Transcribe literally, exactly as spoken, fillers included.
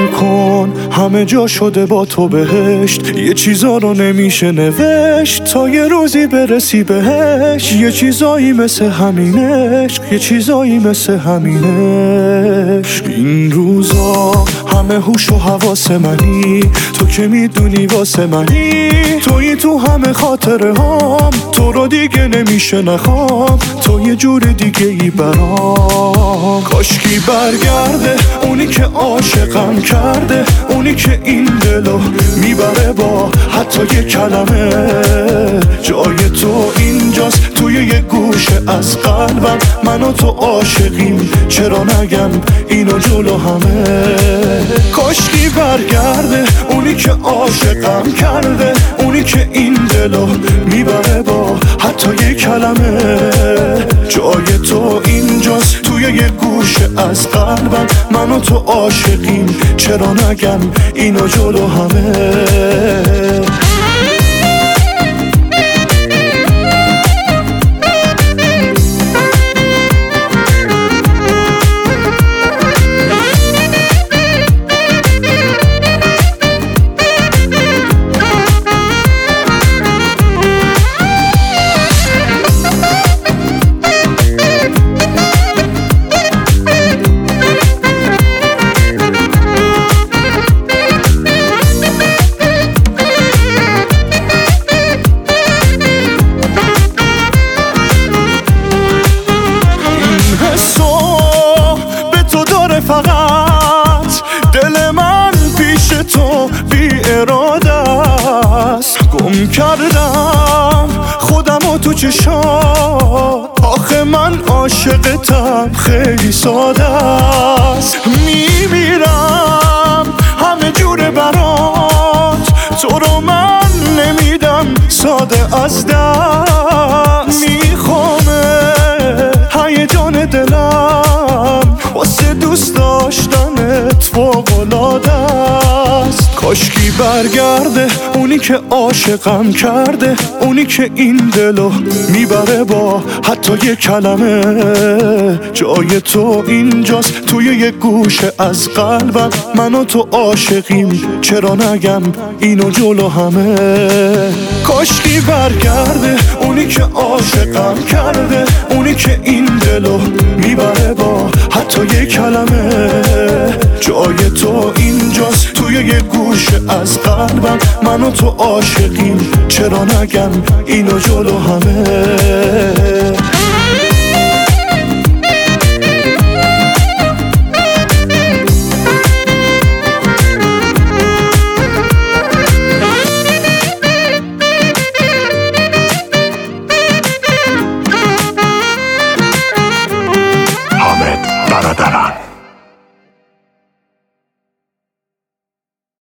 کن، همه جا شده با تو بهشت. یه چیزا رو نمیشه نوشت تا یه روزی برسی بهش. یه چیزایی مثل همینش، یه چیزایی مثل همینش. این روزا همه هوش و حواس منی، تو که میدونی واسه منی. تویی تو همه خاطره هام، تو رو دیگه نمیشه نخوام، تو یه جور دیگه ای برام. کاشکی برگرده اونی که عاشقم کرده، اونی که این دلو میبره با حتی یه کلمه. جای تو اینجاست توی یه گوشه از قلبم، من و تو عاشقیم چرا نگم اینو جلو همه. کاشکی برگرده اونی که عاشقم کرده، اونی که این دلو میبره با حتی یه کلمه. جای تو اینجاست توی یه گوشه از قلبم، من و تو عاشقیم چرا نگم اینو جلو همه. فقط دل من پیش تو بی اراده است. گم کردم خودم و تو چشات، آخه من عاشقتم خیلی ساده است. میمیرم همه جوره برات، تو رو من نمیدم ساده از دست. میخوامه هیجان دلم واسه دوست داشتنت فوق‌العاده است. کاشکی برگرده اونی که عاشقم کرده، اونی که این دلو میبره با حتی یه کلمه. جای تو اینجاست توی یه گوشه از قلبم، من و تو عاشقیم چرا نگم اینو جلو همه. کاشکی برگرده اونی که عاشقم کرده، اونی که این دلو میبره با حتی یه کلمه. جای تو اینجاست توی یه گوشه از قلبم، من و تو عاشقیم چرا نگم اینو جلو همه.